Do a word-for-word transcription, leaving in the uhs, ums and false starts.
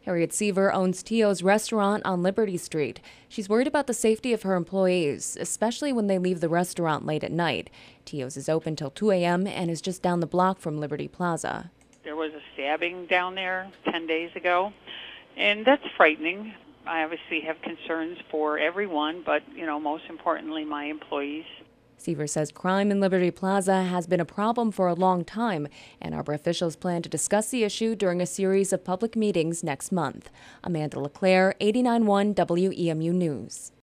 Harriet Seaver owns Tio's restaurant on Liberty Street. She's worried about the safety of her employees, especially when they leave the restaurant late at night. Tio's is open till two a m and is just down the block from Liberty Plaza. There was a stabbing down there ten days ago, and that's frightening. I obviously have concerns for everyone, but, you know, most importantly, my employees. Seaver says crime in Liberty Plaza has been a problem for a long time, and Arbor officials plan to discuss the issue during a series of public meetings next month. Amanda LeClaire, eighty-nine point one W E M U News.